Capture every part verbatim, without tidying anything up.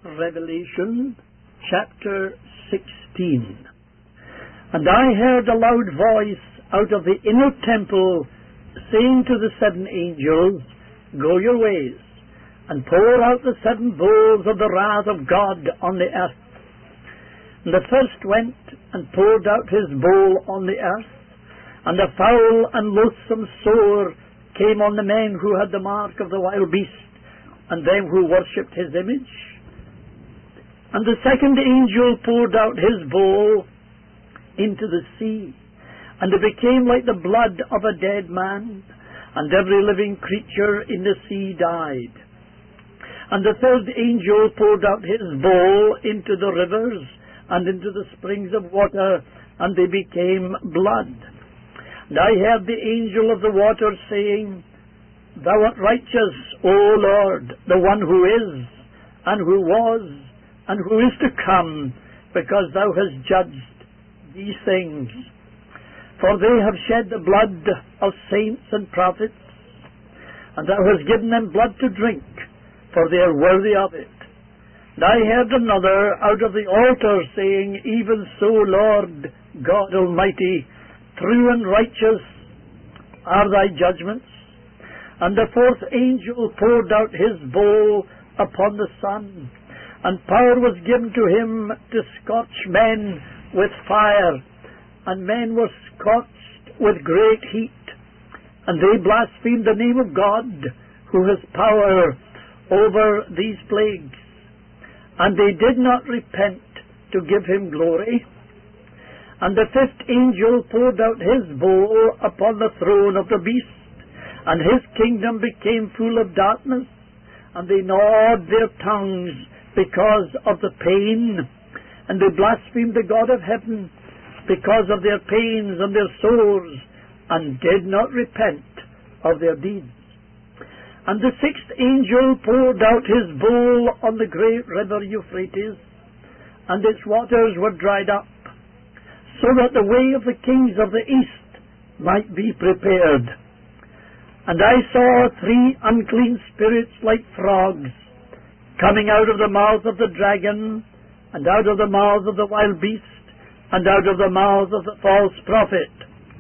Revelation chapter sixteen. And I heard a loud voice out of the inner temple saying to the seven angels, Go your ways, and pour out the seven bowls of the wrath of God on the earth. And the first went and poured out his bowl on the earth, and a foul and loathsome sore came on the men who had the mark of the wild beast, and them who worshipped his image. And the second angel poured out his bowl into the sea, and it became like the blood of a dead man, and every living creature in the sea died. And the third angel poured out his bowl into the rivers and into the springs of water, and they became blood. And I heard the angel of the water saying, Thou art righteous, O Lord, the one who is, and who was, and who is to come, because thou hast judged these things. For they have shed the blood of saints and prophets, and thou hast given them blood to drink, for they are worthy of it. And I heard another out of the altar saying, Even so, Lord God Almighty, true and righteous are thy judgments. And the fourth angel poured out his bowl upon the sun, and power was given to him to scorch men with fire, and men were scorched with great heat. And they blasphemed the name of God, who has power over these plagues. And they did not repent to give him glory. And the fifth angel poured out his bowl upon the throne of the beast, and his kingdom became full of darkness, and they gnawed their tongues because of the pain, and they blasphemed the God of heaven because of their pains and their sores, and did not repent of their deeds. And the sixth angel poured out his bowl on the great river Euphrates, and its waters were dried up, so that the way of the kings of the east might be prepared. And I saw three unclean spirits like frogs, coming out of the mouth of the dragon, and out of the mouth of the wild beast, and out of the mouth of the false prophet.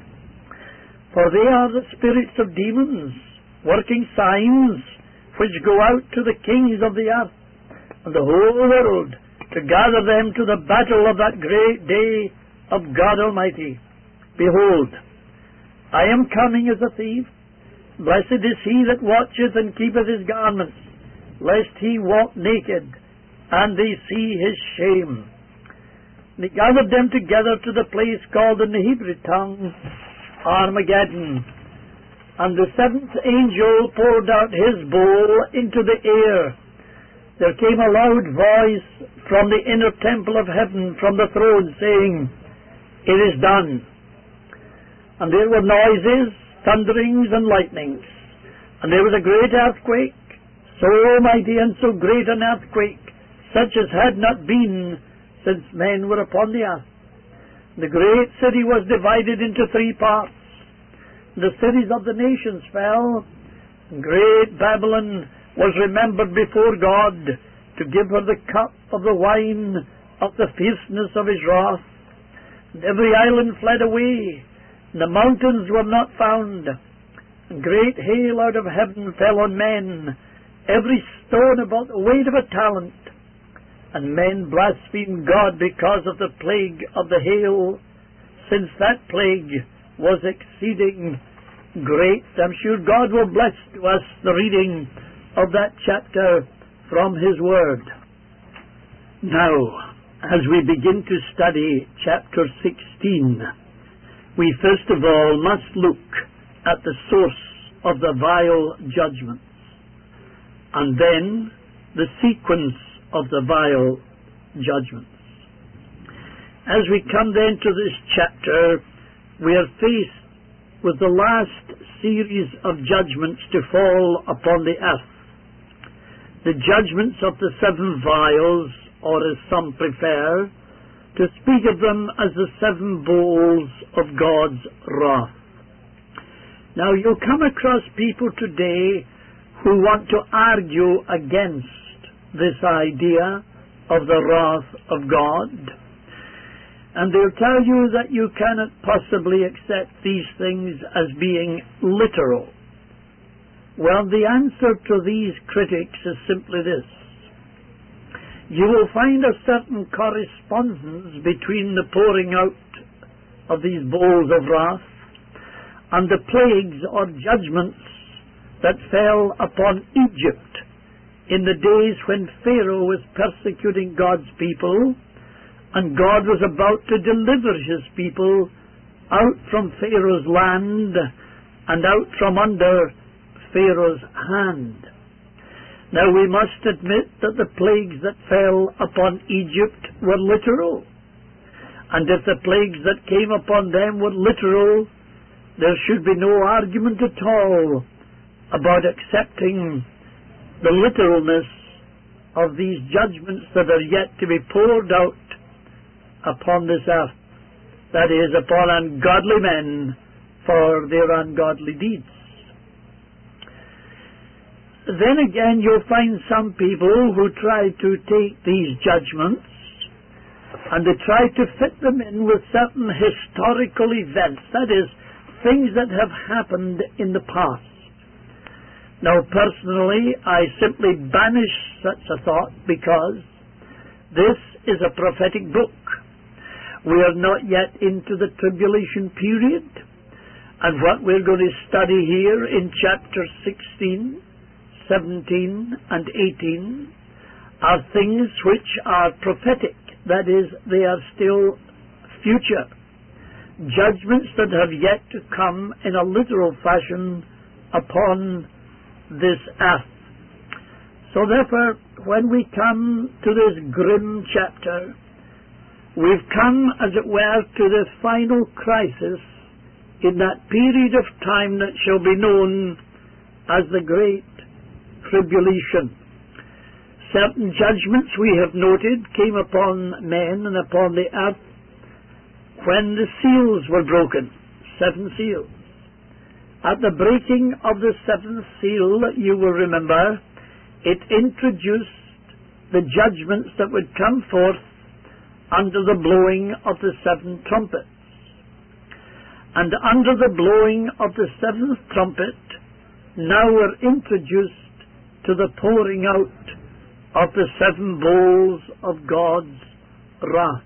For they are the spirits of demons, working signs, which go out to the kings of the earth and the whole world, to gather them to the battle of that great day of God Almighty. Behold, I am coming as a thief. Blessed is he that watcheth and keepeth his garments, lest he walk naked, and they see his shame. And he gathered them together to the place called in the Hebrew tongue Armageddon. And the seventh angel poured out his bowl into the air. There came a loud voice from the inner temple of heaven, from the throne, saying, It is done. And there were noises, thunderings, and lightnings. And there was a great earthquake, so mighty and so great an earthquake, such as had not been since men were upon the earth. The great city was divided into three parts. The cities of the nations fell. Great Babylon was remembered before God, to give her the cup of the wine of the fierceness of his wrath. And every island fled away, and the mountains were not found. And great hail out of heaven fell on men, every stone about the weight of a talent. And men blasphemed God because of the plague of the hail, since that plague was exceeding great. I'm sure God will bless to us the reading of that chapter from his word. Now, as we begin to study chapter sixteen, we first of all must look at the source of the vile judgments, and then the sequence of the vile judgments. As we come then to this chapter, we are faced with the last series of judgments to fall upon the earth. The judgments of the seven vials, or as some prefer, to speak of them as the seven bowls of God's wrath. Now, you'll come across people today who want to argue against this idea of the wrath of God. And they'll tell you that you cannot possibly accept these things as being literal. Well, the answer to these critics is simply this. You will find a certain correspondence between the pouring out of these bowls of wrath and the plagues or judgments that fell upon Egypt in the days when Pharaoh was persecuting God's people, and God was about to deliver his people out from Pharaoh's land and out from under Pharaoh's hand. Now we must admit that the plagues that fell upon Egypt were literal. And if the plagues that came upon them were literal, there should be no argument at all about accepting the literalness of these judgments that are yet to be poured out upon this earth, that is, upon ungodly men for their ungodly deeds. Then again, you'll find some people who try to take these judgments and they try to fit them in with certain historical events, that is, things that have happened in the past. Now, personally, I simply banish such a thought because this is a prophetic book. We are not yet into the tribulation period, and what we're going to study here in chapter sixteen, seventeen, and eighteen are things which are prophetic. That is, they are still future. Judgments that have yet to come in a literal fashion upon this earth. So therefore, when we come to this grim chapter, we've come, as it were, to the final crisis in that period of time that shall be known as the Great Tribulation. Certain judgments we have noted came upon men and upon the earth when the seals were broken, seven seals. At the breaking of the seventh seal, you will remember, it introduced the judgments that would come forth under the blowing of the seven trumpets. And under the blowing of the seventh trumpet, now we're introduced to the pouring out of the seven bowls of God's wrath.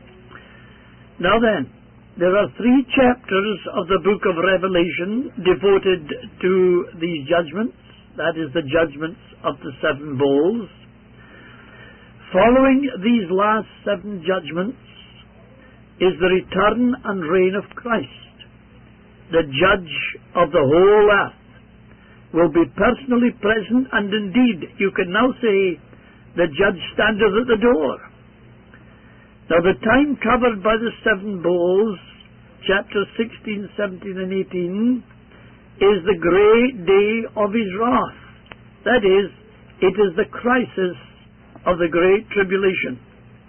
Now then, there are three chapters of the book of Revelation devoted to these judgments, that is, the judgments of the seven bowls. Following these last seven judgments is the return and reign of Christ. The judge of the whole earth will be personally present, and indeed, you can now say, the judge standeth at the door. Now, the time covered by the seven bowls, chapters sixteen, seventeen, and eighteen, is the great day of his wrath. That is, it is the crisis of the Great Tribulation.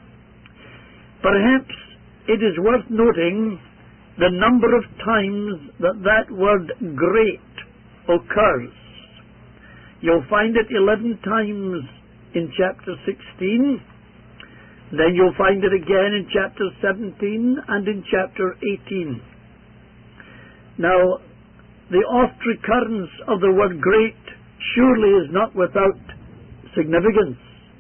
Perhaps it is worth noting the number of times that that word great occurs. You'll find it eleven times in chapter sixteen, then you'll find it again in chapter seventeen and in chapter eighteen. Now, the oft recurrence of the word great surely is not without significance.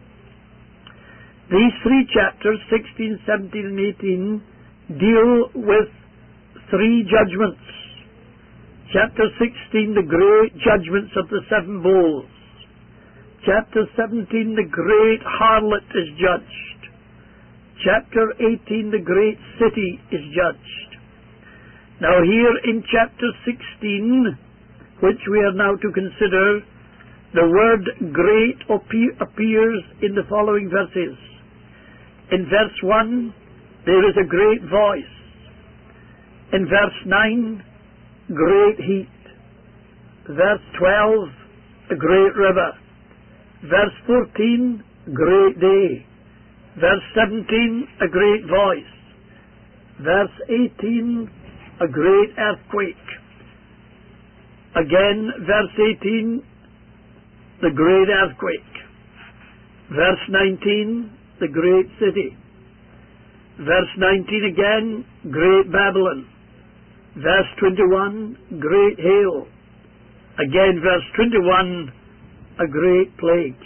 These three chapters, sixteen, seventeen, and eighteen, deal with three judgments. Chapter sixteen, the great judgments of the seven bowls. Chapter seventeen, the great harlot is judged. Chapter eighteen, the great city is judged. Now here in chapter sixteen, which we are now to consider, the word great appears in the following verses. In verse one, there is a great voice. In verse nine, great heat. Verse twelve, a great river. Verse fourteen, great day. Verse seventeen, a great voice. Verse eighteen, a great earthquake. Again, verse eighteen, the great earthquake. Verse nineteen, the great city. Verse nineteen again, great Babylon. Verse twenty-one, great hail. Again, verse twenty-one, a great plague.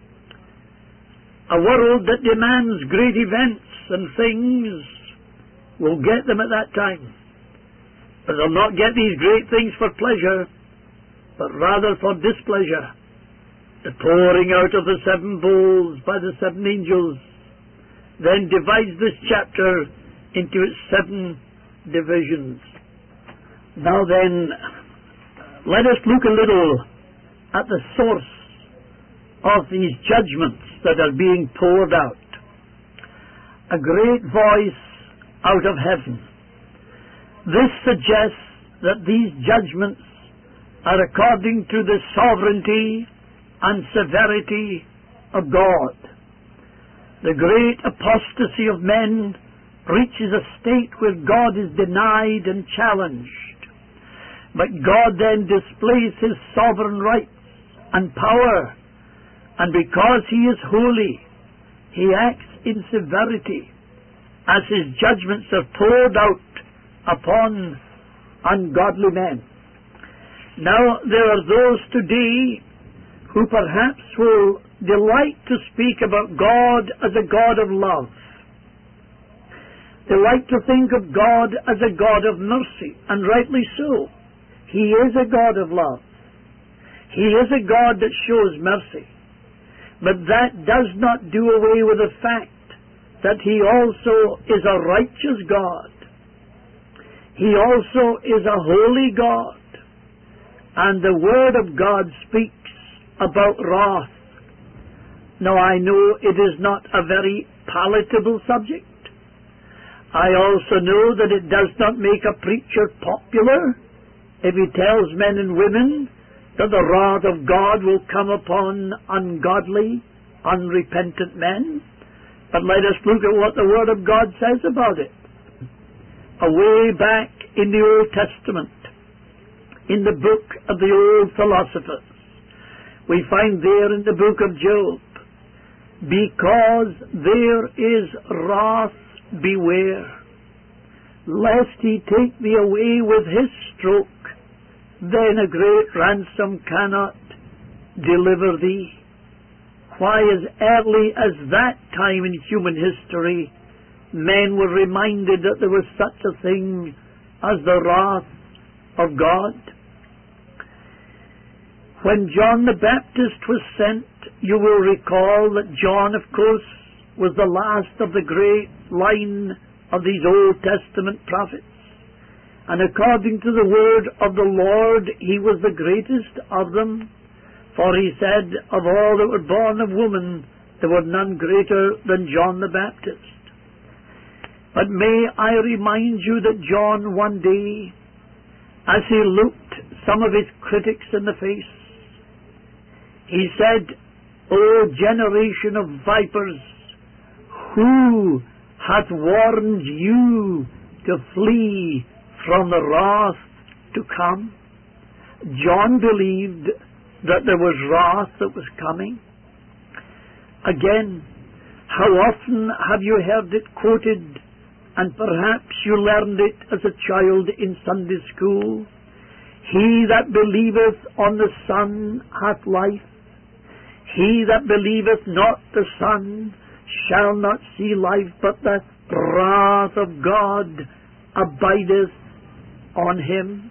A world that demands great events and things will get them at that time. But they'll not get these great things for pleasure, but rather for displeasure. The pouring out of the seven bowls by the seven angels then divides this chapter into its seven divisions. Now then, let us look a little at the source of these judgments that are being poured out. A great voice out of heaven. This suggests that these judgments are according to the sovereignty and severity of God. The great apostasy of men reaches a state where God is denied and challenged. But God then displays His sovereign rights and power, and because He is holy, He acts in severity as His judgments are poured out upon ungodly men. Now, there are those today who perhaps will delight to speak about God as a God of love. They like to think of God as a God of mercy, and rightly so. He is a God of love. He is a God that shows mercy. But that does not do away with the fact that He also is a righteous God. He also is a holy God. And the Word of God speaks about wrath. Now, I know it is not a very palatable subject. I also know that it does not make a preacher popular if he tells men and women that the wrath of God will come upon ungodly, unrepentant men. But let us look at what the Word of God says about it. Away back in the Old Testament, in the book of the old philosophers, we find there in the book of Job, because there is wrath, beware, lest He take thee away with His stroke, then a great ransom cannot deliver thee. Why, as early as that time in human history, men were reminded that there was such a thing as the wrath of God. When John the Baptist was sent, you will recall that John, of course, was the last of the great line of these Old Testament prophets. And according to the word of the Lord, he was the greatest of them. For he said, of all that were born of woman, there were none greater than John the Baptist. But may I remind you that John one day, as he looked some of his critics in the face, he said, O generation of vipers, who hath warned you to flee from the wrath to come? John believed that there was wrath that was coming. Again, how often have you heard it quoted, and perhaps you learned it as a child in Sunday school? He that believeth on the Son hath life. He that believeth not the Son shall not see life, but the wrath of God abideth on him.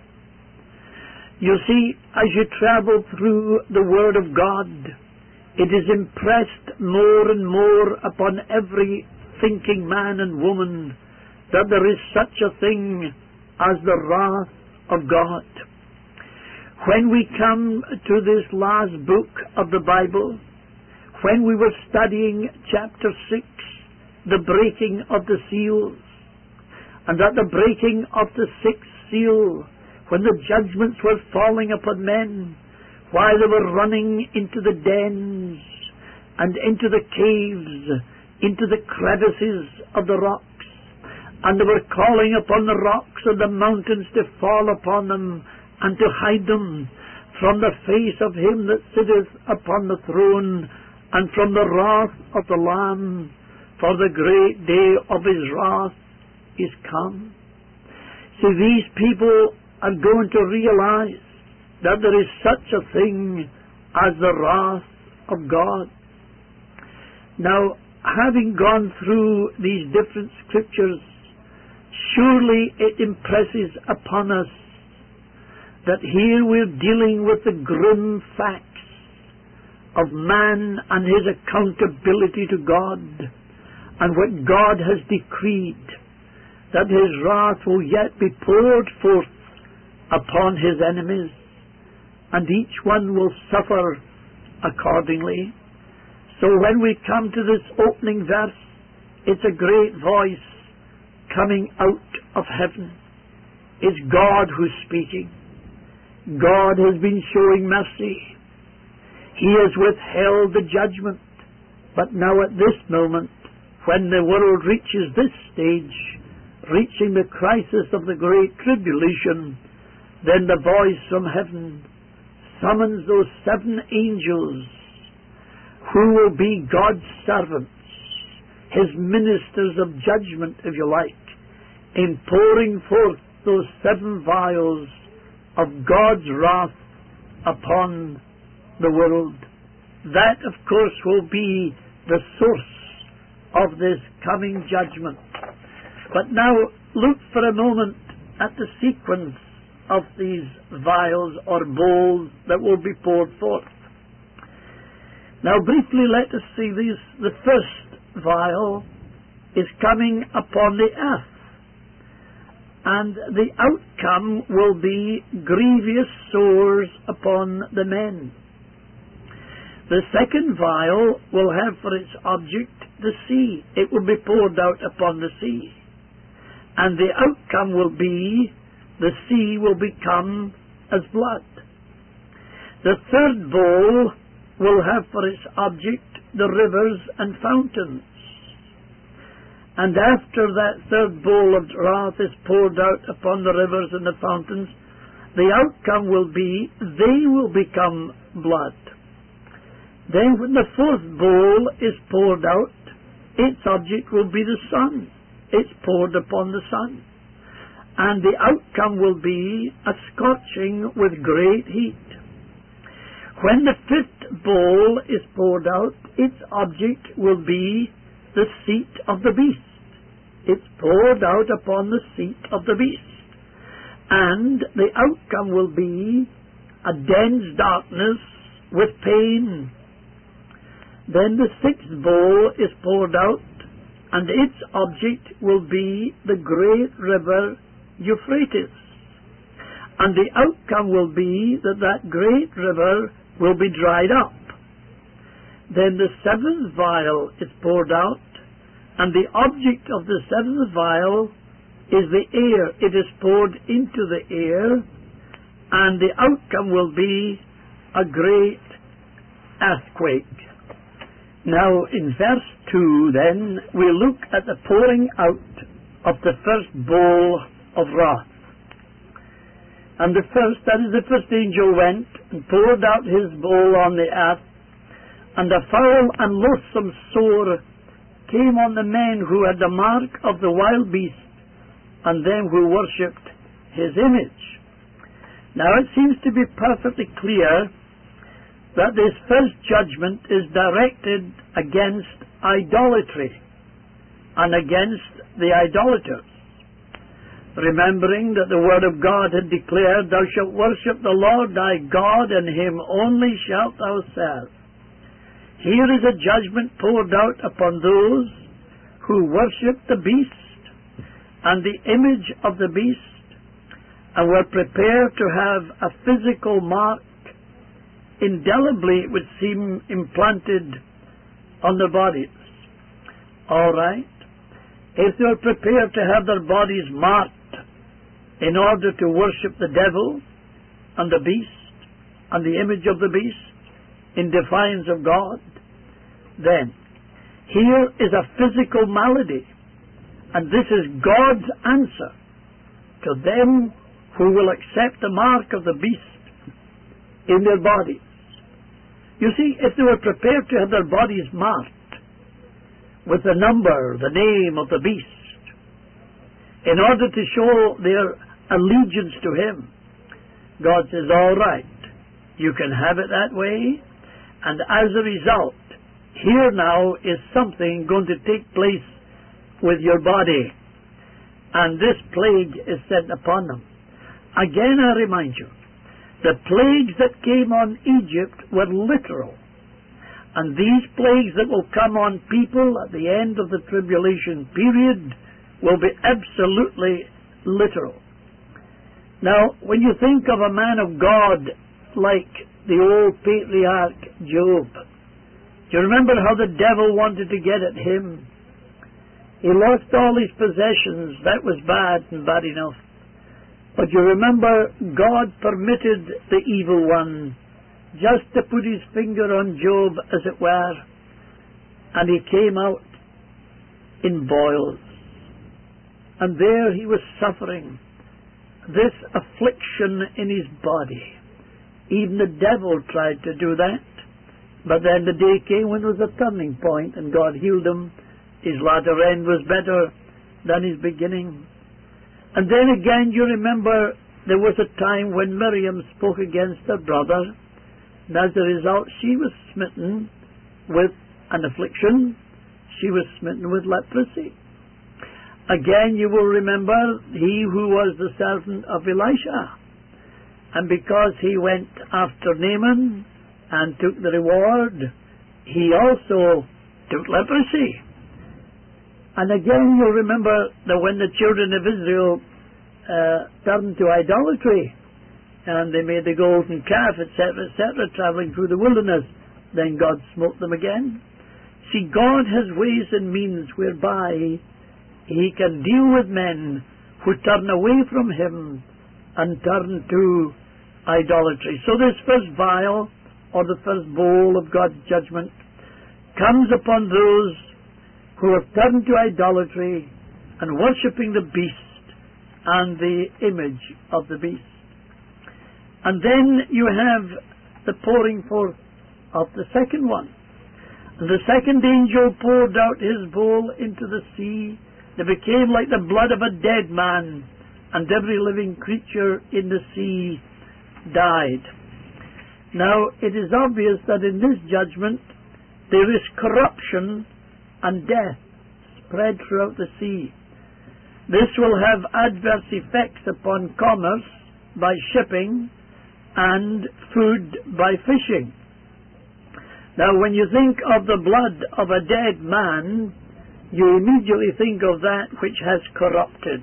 You see, as you travel through the Word of God, it is impressed more and more upon every thinking man and woman that there is such a thing as the wrath of God. When we come to this last book of the Bible, when we were studying chapter six, the breaking of the seals, and at the breaking of the sixth seal, when the judgments were falling upon men, while they were running into the dens and into the caves, into the crevices of the rocks, and they were calling upon the rocks and the mountains to fall upon them and to hide them from the face of him that sitteth upon the throne and from the wrath of the Lamb. for the great day of his wrath is come. See, these people are going to realize that there is such a thing as the wrath of God. Now, having gone through these different scriptures, surely it impresses upon us that here we're dealing with the grim facts of man and his accountability to God, and what God has decreed, that his wrath will yet be poured forth upon his enemies, and each one will suffer accordingly. So when we come to this opening verse, it's a great voice coming out of heaven. It's God who's speaking. God has been showing mercy. He has withheld the judgment. But now at this moment, when the world reaches this stage, reaching the crisis of the great tribulation, then the voice from heaven summons those seven angels who will be God's servants, his ministers of judgment, if you like, in pouring forth those seven vials of God's wrath upon the world. That, of course, will be the source of this coming judgment. But now look for a moment at the sequence of these vials or bowls that will be poured forth. Now briefly let us see these. The first vial is coming upon the earth, and the outcome will be grievous sores upon the men. The second vial will have for its object the sea. It will be poured out upon the sea. And the outcome will be the sea will become as blood. The third bowl will have for its object the rivers and fountains. And after that third bowl of wrath is poured out upon the rivers and the fountains, the outcome will be they will become blood. Then when the fourth bowl is poured out, its object will be the sun. It's poured upon the sun. And the outcome will be a scorching with great heat. When the fifth bowl is poured out, its object will be the seat of the beast. It's poured out upon the seat of the beast. And the outcome will be a dense darkness with pain. Then the sixth bowl is poured out, and its object will be the great river Euphrates. And the outcome will be that that great river will be dried up. Then the seventh vial is poured out, and the object of the seventh vial is the air. It is poured into the air, and the outcome will be a great earthquake. Now, in verse two, then, we look at the pouring out of the first bowl of wrath. And the first, that is, the first angel went and poured out his bowl on the earth, and a foul and loathsome sore came on the men who had the mark of the wild beast, and them who worshipped his image. Now, it seems to be perfectly clear that this first judgment is directed against idolatry and against the idolaters. Remembering that the Word of God had declared, "Thou shalt worship the Lord thy God, and him only shalt thou serve." Here is a judgment poured out upon those who worship the beast and the image of the beast, and were prepared to have a physical mark, indelibly it would seem, implanted on their bodies. All right? If they were prepared to have their bodies marked in order to worship the devil and the beast and the image of the beast in defiance of God, then here is a physical malady, and this is God's answer to them who will accept the mark of the beast in their bodies. You see, if they were prepared to have their bodies marked with the number, the name of the beast, in order to show their allegiance to him. God says, all right, you can have it that way, and as a result, here now is something going to take place with your body, and this plague is sent upon them. Again, I remind you, the plagues that came on Egypt were literal, and these plagues that will come on people at the end of the tribulation period will be absolutely literal. Now, when you think of a man of God like the old patriarch Job, do you remember how the devil wanted to get at him? He lost all his possessions. That was bad and bad enough. But you remember God permitted the evil one just to put his finger on Job, as it were, and he came out in boils. And there he was suffering this affliction in his body. Even the devil tried to do that. But then the day came when there was a turning point, and God healed him. His latter end was better than his beginning. And then again, you remember, there was a time when Miriam spoke against her brother, and as a result, she was smitten with an affliction. She was smitten with leprosy. Again, you will remember he who was the servant of Elisha. And because he went after Naaman and took the reward, he also took leprosy. And again, you'll remember that when the children of Israel uh, turned to idolatry, and they made the golden calf, et cetera, et cetera, traveling through the wilderness, then God smote them again. See, God has ways and means whereby he can deal with men who turn away from him and turn to idolatry. So this first vial, or the first bowl of God's judgment, comes upon those who have turned to idolatry and worshipping the beast and the image of the beast. And then you have the pouring forth of the second one. And the second angel poured out his bowl into the sea. It became like the blood of a dead man, and every living creature in the sea died. Now, it is obvious that in this judgment there is corruption and death spread throughout the sea. This will have adverse effects upon commerce by shipping and food by fishing. Now, when you think of the blood of a dead man, you immediately think of that which has corrupted.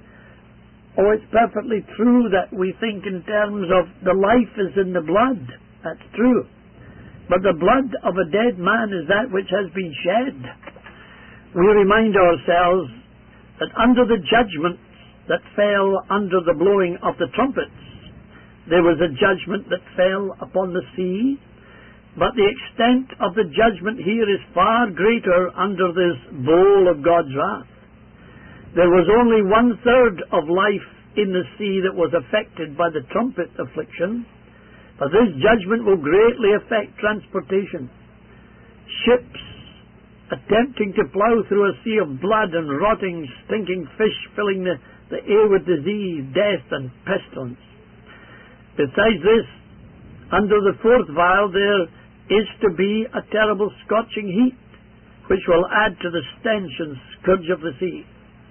Oh, it's perfectly true that we think in terms of the life is in the blood. That's true. But the blood of a dead man is that which has been shed. We remind ourselves that under the judgments that fell under the blowing of the trumpets, there was a judgment that fell upon the sea, but the extent of the judgment here is far greater under this bowl of God's wrath. There was only one-third of life in the sea that was affected by the trumpet affliction, but this judgment will greatly affect transportation. Ships attempting to plough through a sea of blood and rotting, stinking fish filling the, the air with disease, death, and pestilence. Besides this, under the fourth vial there is to be a terrible scorching heat, which will add to the stench and scourge of the sea.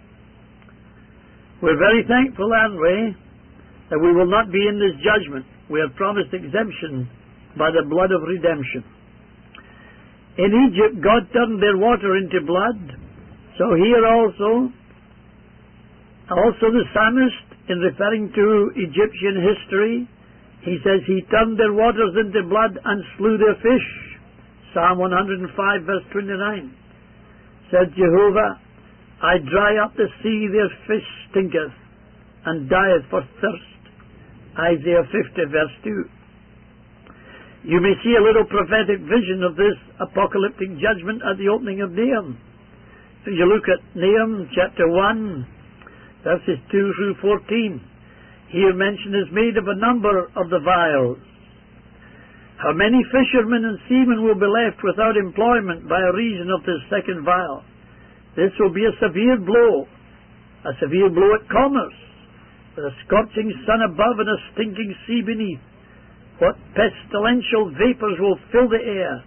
We're very thankful, aren't we, that we will not be in this judgment. We are promised exemption by the blood of redemption. In Egypt, God turned their water into blood. So here also, also the psalmist, in referring to Egyptian history, he says he turned their waters into blood and slew their fish. Psalm one hundred five, verse twenty-nine. Said Jehovah, I dry up the sea, their fish stinketh, and dieth for thirst. Isaiah fifty, verse two. You may see a little prophetic vision of this apocalyptic judgment at the opening of Nahum. If you look at Nahum chapter one, verses two through fourteen, here mention is made of a number of the vials. How many fishermen and seamen will be left without employment by reason of this second vial? This will be a severe blow, a severe blow at commerce, with a scorching sun above and a stinking sea beneath. What pestilential vapours will fill the air!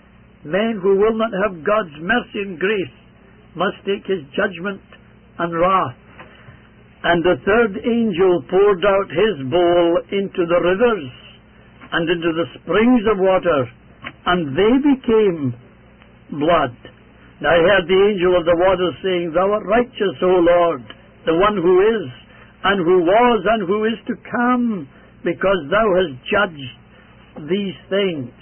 Men who will not have God's mercy and grace must take his judgment and wrath. And the third angel poured out his bowl into the rivers and into the springs of water, and they became blood. And I heard the angel of the waters saying, Thou art righteous, O Lord, the one who is, and who was, and who is to come, because thou hast judged these things.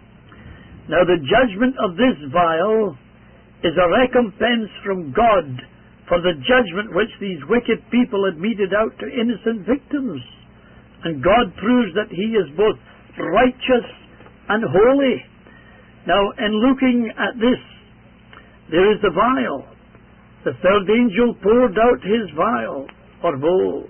Now the judgment of this vial is a recompense from God for the judgment which these wicked people had meted out to innocent victims. And God proves that he is both righteous and holy. Now, in looking at this, there is the vial. The third angel poured out his vial, or bowl.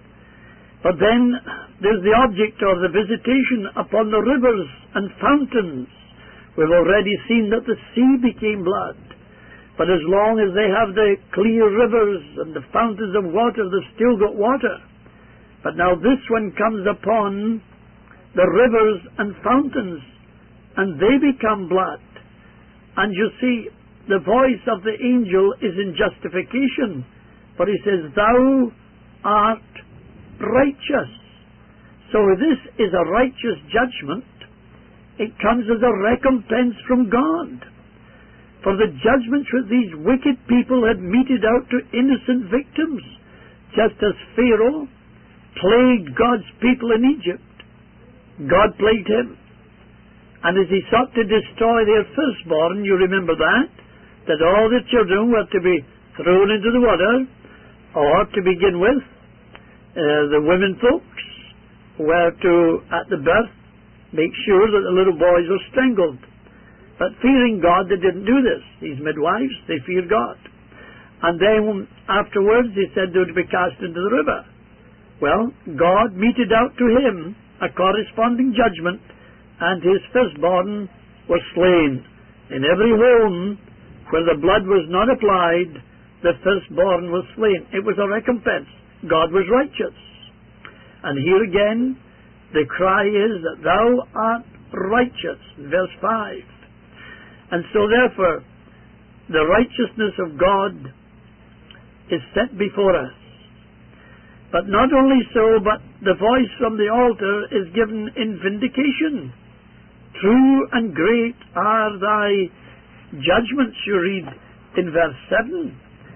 But then there's the object of the visitation upon the rivers and fountains. We've already seen that the sea became blood. But as long as they have the clear rivers and the fountains of water, they've still got water. But now this one comes upon the rivers and fountains, and they become blood. And you see, the voice of the angel is in justification, for he says, Thou art righteous. So this is a righteous judgment. It comes as a recompense from God for the judgments which these wicked people had meted out to innocent victims, just as Pharaoh plagued God's people in Egypt. God plagued him. And as he sought to destroy their firstborn, you remember that, that all the children were to be thrown into the water, or to begin with, uh, the women folks were to, at the birth, make sure that the little boys were strangled. But fearing God, they didn't do this. These midwives, they feared God. And then afterwards, he said they would be cast into the river. Well, God meted out to him a corresponding judgment, and his firstborn were slain. In every home where the blood was not applied, the firstborn was slain. It was a recompense. God was righteous. And here again, the cry is that thou art righteous, verse five. And so therefore, the righteousness of God is set before us. But not only so, but the voice from the altar is given in vindication. True and great are thy judgments, you read in verse seven.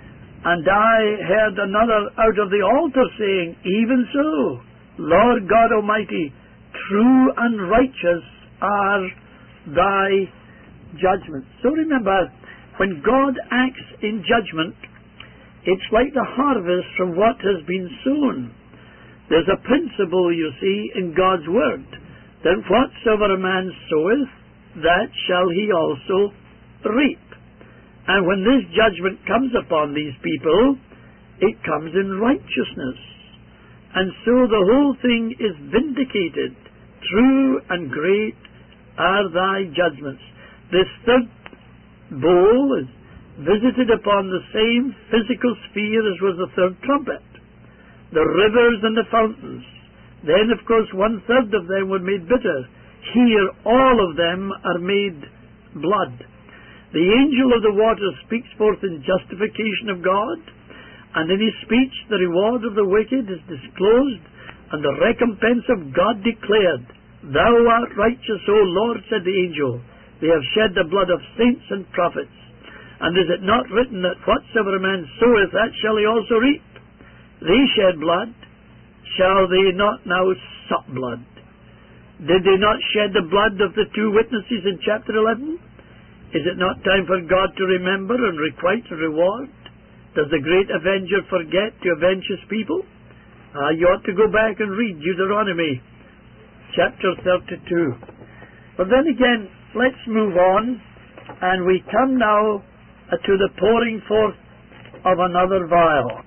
And I heard another out of the altar saying, Even so, Lord God Almighty, true and righteous are thy judgments. So remember, when God acts in judgment, it's like the harvest from what has been sown. There's a principle, you see, in God's word, that whatsoever a man soweth, that shall he also reap. And when this judgment comes upon these people, it comes in righteousness. And so the whole thing is vindicated. True and great are thy judgments. This third bowl is visited upon the same physical sphere as was the third trumpet. The rivers and the fountains. Then, of course, one-third of them were made bitter. Here, all of them are made blood. The angel of the waters speaks forth in justification of God, and in his speech the reward of the wicked is disclosed, and the recompense of God declared. Thou art righteous, O Lord, said the angel. They have shed the blood of saints and prophets. And is it not written that whatsoever a man soweth, that shall he also reap? They shed blood. Shall they not now suck blood? Did they not shed the blood of the two witnesses in chapter eleven? Is it not time for God to remember and requite and reward? Does the great avenger forget to avenge his people? Ah, you ought to go back and read Deuteronomy chapter thirty-two. But then again, let's move on, and we come now to the pouring forth of another vial.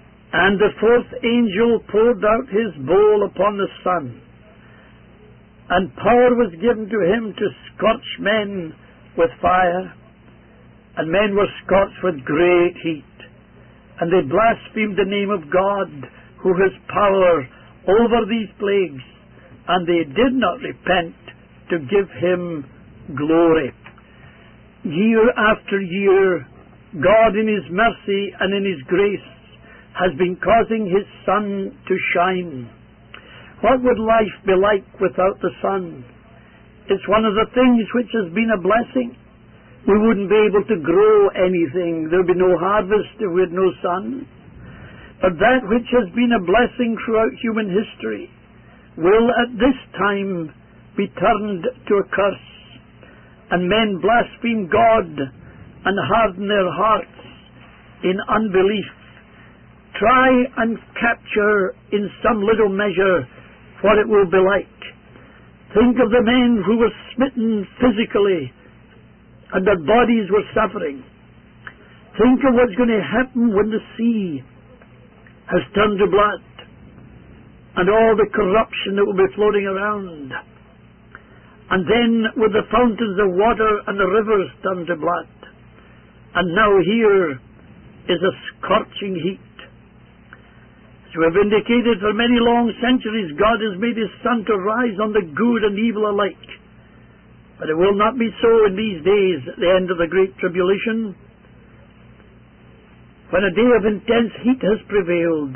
And the fourth angel poured out his bowl upon the sun, and power was given to him to scorch men with fire. And men were scorched with great heat, and they blasphemed the name of God, who has power over these plagues, and they did not repent to give him glory. Year after year, God in his mercy and in his grace has been causing his sun to shine. What would life be like without the sun? It's one of the things which has been a blessing. We wouldn't be able to grow anything. There would be no harvest if we had no sun. But that which has been a blessing throughout human history will at this time be turned to a curse, and men blaspheme God and harden their hearts in unbelief. Try and capture in some little measure what it will be like. Think of the men who were smitten physically and their bodies were suffering. Think of what's going to happen when the sea has turned to blood, and all the corruption that will be floating around. And then with the fountains of water and the rivers turned to blood. And now here is a scorching heat. As we have indicated, for many long centuries God has made his sun to rise on the good and evil alike. But it will not be so in these days at the end of the Great Tribulation, when a day of intense heat has prevailed,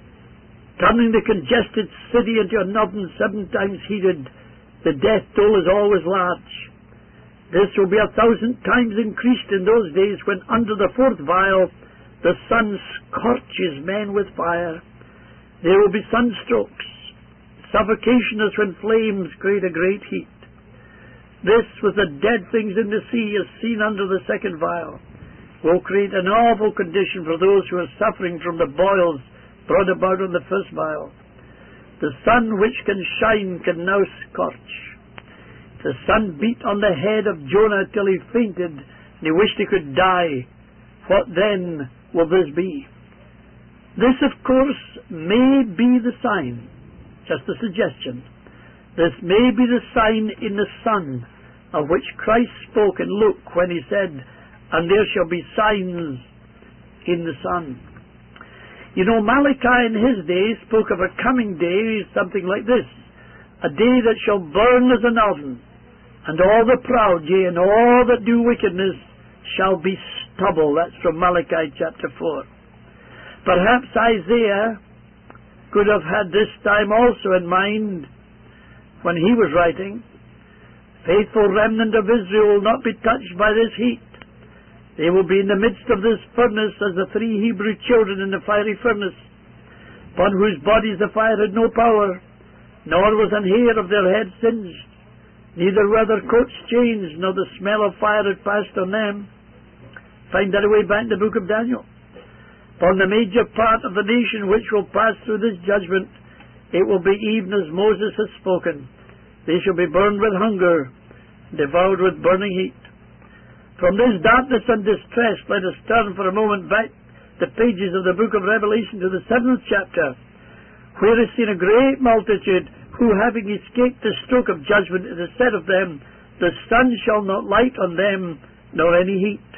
turning the congested city into an oven seven times heated. The death toll is always large. This will be a thousand times increased in those days when under the fourth vial the sun scorches men with fire. There will be sunstrokes, suffocation as when flames create a great heat. This, with the dead things in the sea as seen under the second vial, will create an awful condition for those who are suffering from the boils brought about on the first vial. The sun which can shine can now scorch. The sun beat on the head of Jonah till he fainted, and he wished he could die. What then will this be? This, of course, may be the sign, just a suggestion. This may be the sign in the sun of which Christ spoke in Luke when he said, "And there shall be signs in the sun." You know, Malachi in his day spoke of a coming day, something like this: a day that shall burn as an oven, and all the proud, yea, and all that do wickedness shall be stubble. That's from Malachi chapter four. Perhaps Isaiah could have had this time also in mind when he was writing. Faithful remnant of Israel will not be touched by this heat. They will be in the midst of this furnace as the three Hebrew children in the fiery furnace, upon whose bodies the fire had no power, nor was an hair of their head singed, neither were their coats changed, nor the smell of fire had passed on them. Find that away back in the book of Daniel. Upon the major part of the nation which will pass through this judgment, it will be even as Moses has spoken. They shall be burned with hunger, devoured with burning heat. From this darkness and distress, let us turn for a moment back the pages of the book of Revelation to the seventh chapter, where is seen a great multitude who, having escaped the stroke of judgment, it is said of them, "The sun shall not light on them, nor any heat."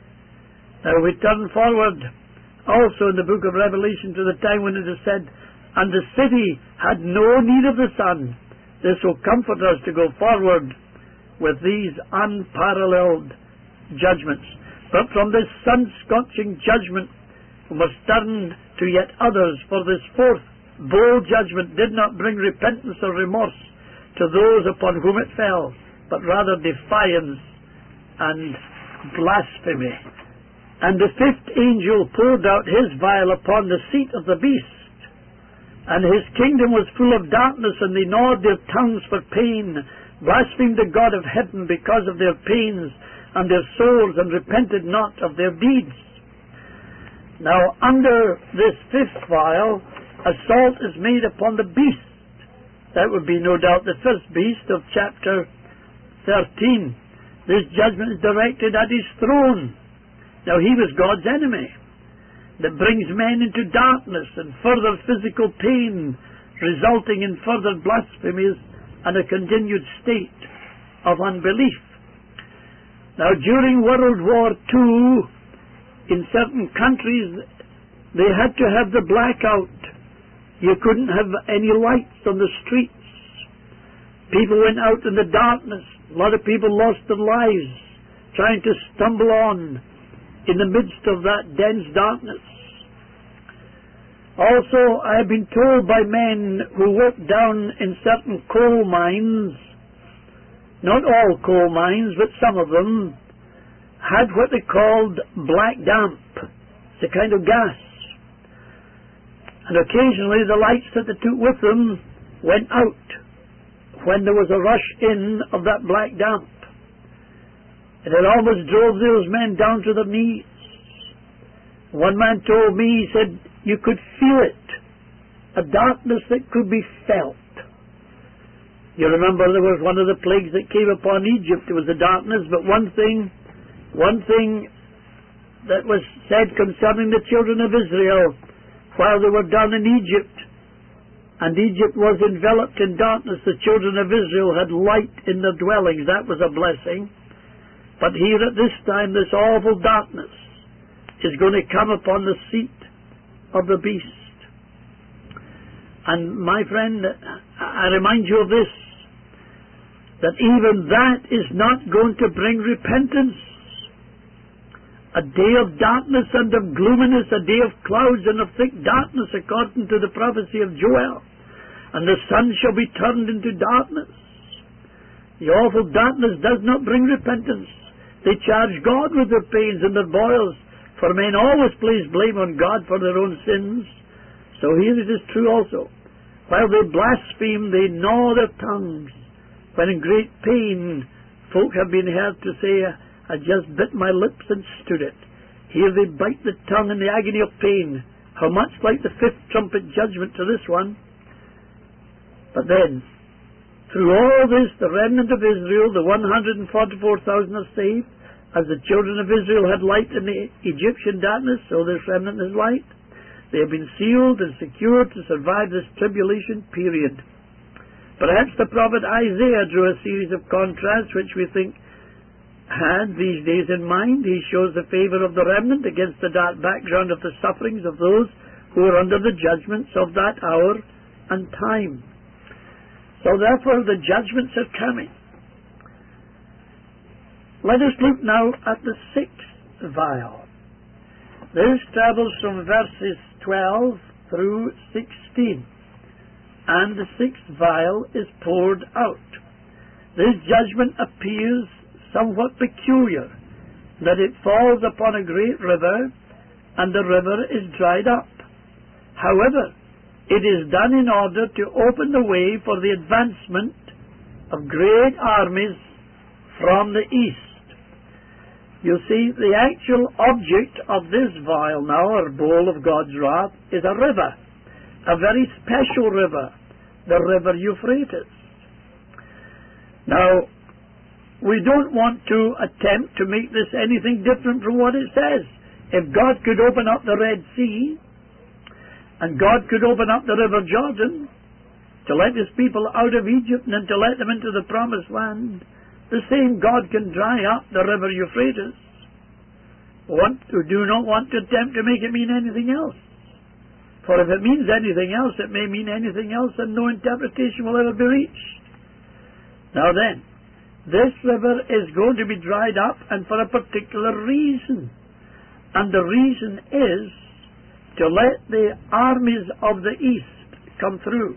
Now we turn forward also in the book of Revelation to the time when it is said, "And the city had no need of the sun." This will comfort us to go forward with these unparalleled judgments. But from this sun-scorching judgment we must turn to yet others, for this fourth bold judgment did not bring repentance or remorse to those upon whom it fell, but rather defiance and blasphemy. And the fifth angel poured out his vial upon the seat of the beast, and his kingdom was full of darkness, and they gnawed their tongues for pain, blasphemed the God of heaven because of their pains and their sores, and repented not of their deeds. Now under this fifth vial, assault is made upon the beast. That would be no doubt the first beast of chapter thirteen. This judgment is directed at his throne. Now he was God's enemy, that brings men into darkness and further physical pain, resulting in further blasphemies and a continued state of unbelief. Now, during World War Two, in certain countries, they had to have the blackout. You couldn't have any lights on the streets. People went out in the darkness. A lot of people lost their lives trying to stumble on in the midst of that dense darkness. Also, I have been told by men who worked down in certain coal mines, not all coal mines, but some of them, had what they called black damp. It's a kind of gas. And occasionally the lights that they took with them went out when there was a rush in of that black damp. And it almost drove those men down to their knees. One man told me, he said, you could feel it, a darkness that could be felt. You remember there was one of the plagues that came upon Egypt. It was the darkness, but one thing, one thing that was said concerning the children of Israel while they were down in Egypt, and Egypt was enveloped in darkness, the children of Israel had light in their dwellings. That was a blessing. But here at this time, this awful darkness is going to come upon the seat of the beast. And my friend, I remind you of this, that even that is not going to bring repentance. A day of darkness and of gloominess, a day of clouds and of thick darkness, according to the prophecy of Joel. And the sun shall be turned into darkness. The awful darkness does not bring repentance. They charge God with their pains and their boils, for men always place blame on God for their own sins. So here it is true also. While they blaspheme, they gnaw their tongues. When in great pain, folk have been heard to say, I just bit my lips and stood it. Here they bite the tongue in the agony of pain. How much like the fifth trumpet judgment to this one. But then, through all this, the remnant of Israel, the one hundred forty-four thousand are saved. As the children of Israel had light in the Egyptian darkness, so this remnant is light. They have been sealed and secured to survive this tribulation period. Perhaps the prophet Isaiah drew a series of contrasts which we think had these days in mind. He shows the favor of the remnant against the dark background of the sufferings of those who are under the judgments of that hour and time. So therefore the judgments are coming. Let us look now at the sixth vial. This travels from verses twelve through sixteen. And the sixth vial is poured out. This judgment appears somewhat peculiar, that it falls upon a great river, and the river is dried up. However, it is done in order to open the way for the advancement of great armies from the east. You see, the actual object of this vial now, or bowl of God's wrath, is a river, a very special river, the river Euphrates. Now, we don't want to attempt to make this anything different from what it says. If God could open up the Red Sea, and God could open up the River Jordan to let His people out of Egypt and to let them into the Promised Land, the same God can dry up the River Euphrates. Want to, do not want to attempt to make it mean anything else. For if it means anything else, it may mean anything else, and no interpretation will ever be reached. Now then, this river is going to be dried up, and for a particular reason. And the reason is to let the armies of the east come through.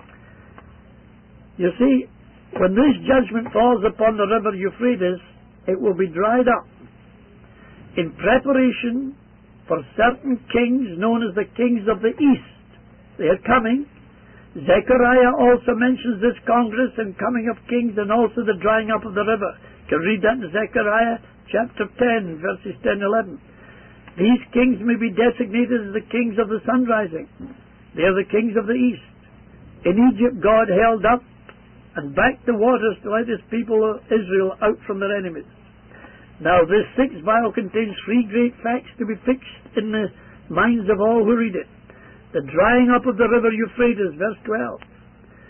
You see, when this judgment falls upon the river Euphrates, it will be dried up in preparation for certain kings known as the kings of the east. They are coming. Zechariah also mentions this congress and coming of kings, and also the drying up of the river. You can read that in Zechariah chapter ten, verses ten and eleven. These kings may be designated as the kings of the sun rising. They are the kings of the east. In Egypt, God held up and backed the waters to let His people of Israel out from their enemies. Now, this sixth vial contains three great facts to be fixed in the minds of all who read it. The drying up of the river Euphrates, verse twelve.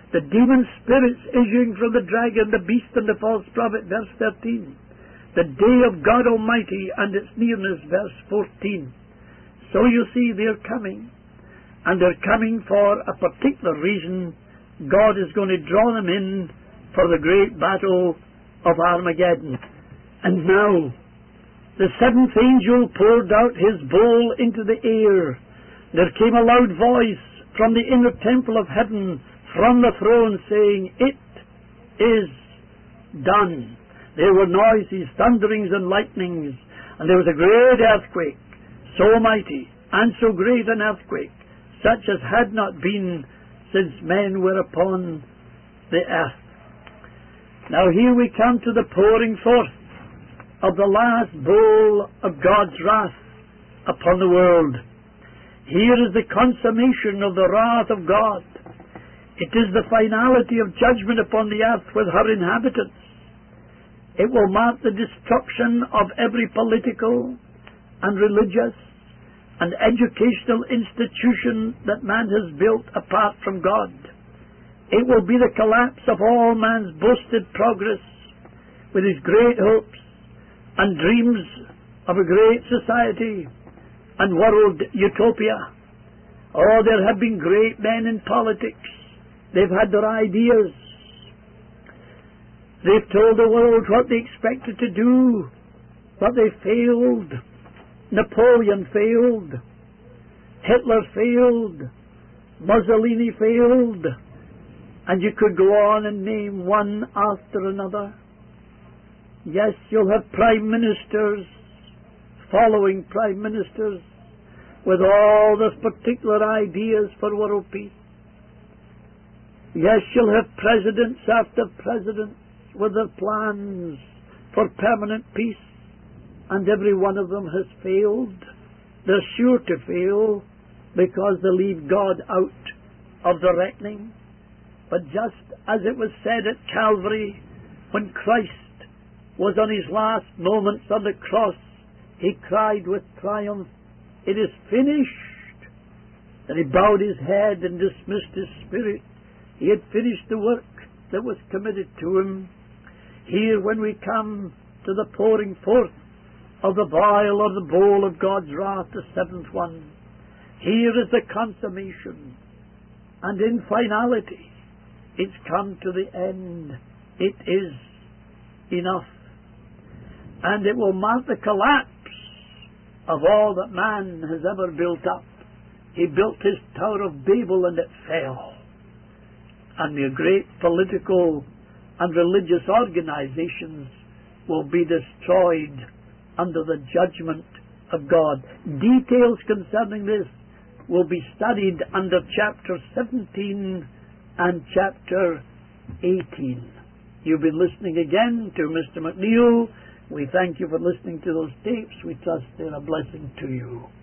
the demon spirits issuing from the dragon, the beast, and the false prophet, verse thirteen. The day of God Almighty and its nearness, verse fourteen. So you see, they're coming. And they're coming for a particular reason. God is going to draw them in for the great battle of Armageddon. And now, the seventh angel poured out his bowl into the air. There came a loud voice from the inner temple of heaven, from the throne, saying, It is done. There were noises, thunderings, and lightnings, and there was a great earthquake, so mighty and so great an earthquake, such as had not been since men were upon the earth. Now here we come to the pouring forth of the last bowl of God's wrath upon the world. Here is the consummation of the wrath of God. It is the finality of judgment upon the earth with her inhabitants. It will mark the destruction of every political and religious and educational institution that man has built apart from God. It will be the collapse of all man's boasted progress with his great hopes and dreams of a great society and world utopia. Oh, there have been great men in politics. They've had their ideas. They've told the world what they expected to do, but they failed. Napoleon failed. Hitler failed. Mussolini failed. And you could go on and name one after another. Yes, you'll have prime ministers following prime ministers with all those particular ideas for world peace. Yes, you'll have presidents after presidents with their plans for permanent peace, and every one of them has failed. They're sure to fail because they leave God out of the reckoning. But just as it was said at Calvary, when Christ was on his last moments on the cross, he cried with triumph, "It is finished." And he bowed his head and dismissed his spirit. He had finished the work that was committed to him. Here, when we come to the pouring forth of the vial or the bowl of God's wrath, the seventh one, here is the consummation. And in finality, it's come to the end. It is enough. And it will mark the collapse of all that man has ever built up. He built his Tower of Babel and it fell. And the great political and religious organizations will be destroyed under the judgment of God. Details concerning this will be studied under chapter seventeen and chapter eighteen. You've been listening again to Mister McNeil. We thank you for listening to those tapes. We trust they're a blessing to you.